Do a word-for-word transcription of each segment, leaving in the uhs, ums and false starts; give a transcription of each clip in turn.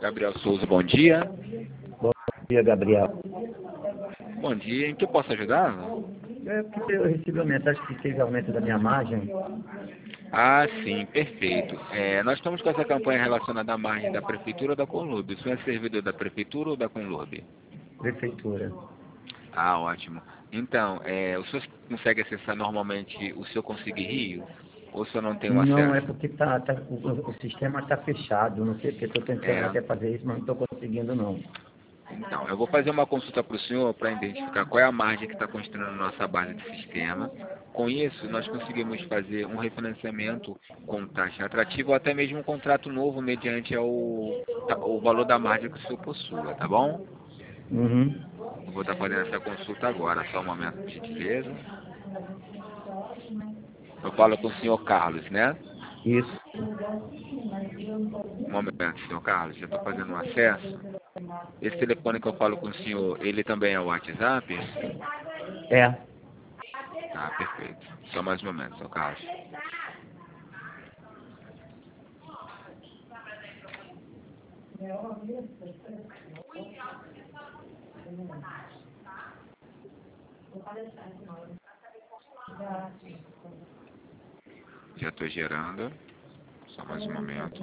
Gabriel Souza, bom dia. Bom dia, Gabriel. Bom dia, em que eu posso ajudar? É porque eu recebi uma mensagem que fez aumento da minha margem. Ah, sim, perfeito. É, nós estamos com essa campanha relacionada à margem da Prefeitura ou da Conlube. O senhor é servidor da Prefeitura ou da Conlube? Prefeitura. Ah, ótimo. Então, é, o senhor consegue acessar normalmente o seu Consigue Rio? Ou o senhor não tem o Não, é acesso? porque tá, tá, o, o sistema está fechado. Não sei porque estou tentando É, até fazer isso, mas não estou conseguindo, não. então, eu vou fazer uma consulta para o senhor para identificar qual é a margem que está construindo a nossa base de sistema. Com isso, nós conseguimos fazer um refinanciamento com taxa atrativa ou até mesmo um contrato novo mediante ao, o valor da margem que o senhor possua, tá bom? Uhum. Eu vou estar fazendo essa consulta agora, só um momento, por gentileza. Eu falo com o senhor Carlos, né? Isso. Um momento, senhor Carlos, já estou fazendo um acesso. Esse telefone que eu falo com o senhor, ele também é o WhatsApp? É. Tá, perfeito. Só mais um momento, senhor Carlos. Já estou gerando. Só mais um momento.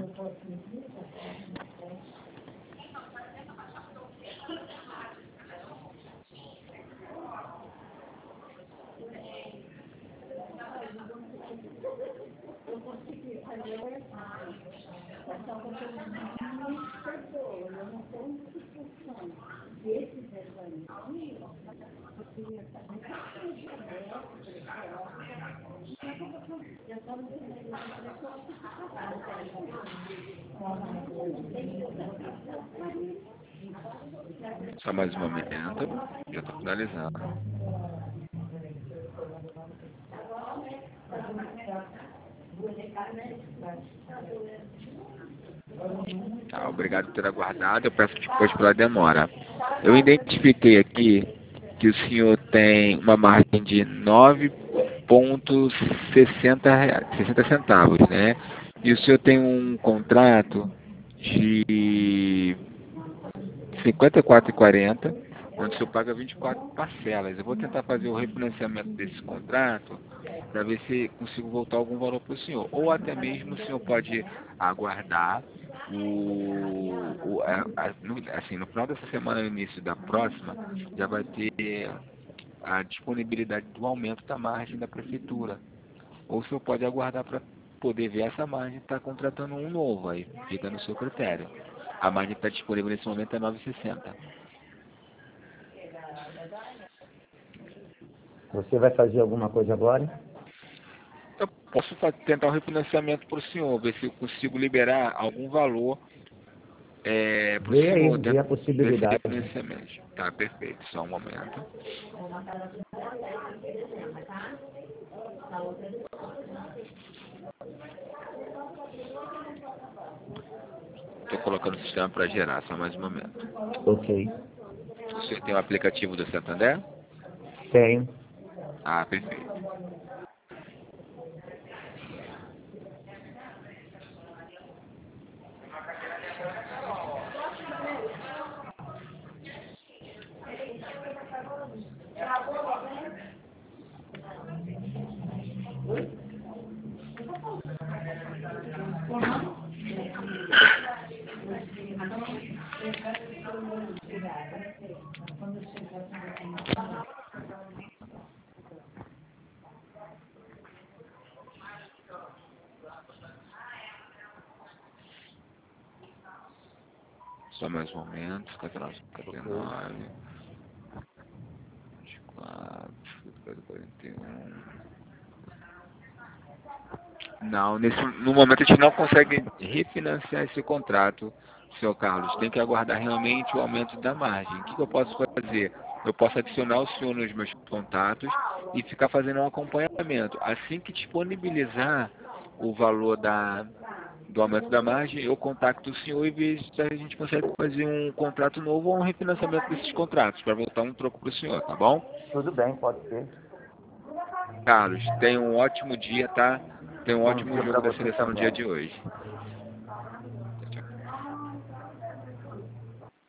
Só mais um momento. Já estou finalizando. Tá, obrigado por ter aguardado. Eu peço desculpas pela demora. Eu identifiquei aqui que o senhor tem uma margem de nove vírgula sessenta reais, sessenta centavos, né? E o senhor tem um contrato de cinquenta e quatro reais e quarenta centavos, onde o senhor paga vinte e quatro parcelas. Eu vou tentar fazer o refinanciamento desse contrato para ver se consigo voltar algum valor para o senhor. Ou até mesmo o senhor pode aguardar o, o a, a, no, assim, no final dessa semana, no início da próxima, já vai ter a disponibilidade do aumento da margem da prefeitura. Ou o senhor pode aguardar para poder ver essa margem e estar contratando um novo, aí fica no seu critério. A margem que está disponível nesse momento é nove vírgula sessenta. Você vai fazer alguma coisa agora? Eu posso fa- tentar um refinanciamento para o senhor, ver se eu consigo liberar algum valor é, para o Vê aí, senhor vê a dentro desse possibilidade. refinanciamento. Tá, perfeito. Só um momento. Estou colocando o sistema para gerar, só mais um momento. Ok. O senhor tem o aplicativo do Santander? Tenho. Ah, perfeito. Só mais um momento. cinquenta e nove, cinquenta e nove, vinte e quatro, quarenta e um. Não, nesse, no momento a gente não consegue refinanciar esse contrato, senhor Carlos. Tem que aguardar realmente o aumento da margem. O que, que eu posso fazer? Eu posso adicionar o senhor nos meus contatos e ficar fazendo um acompanhamento. Assim que disponibilizar o valor da, do aumento da margem, eu contacto o senhor e vejo se a gente consegue fazer um contrato novo ou um refinanciamento desses contratos, para voltar um troco para o senhor, tá bom? Tudo bem, pode ser. Carlos, tenha um ótimo dia, tá? Tenha um Bom ótimo dia para jogo da você seleção no dia também. de hoje.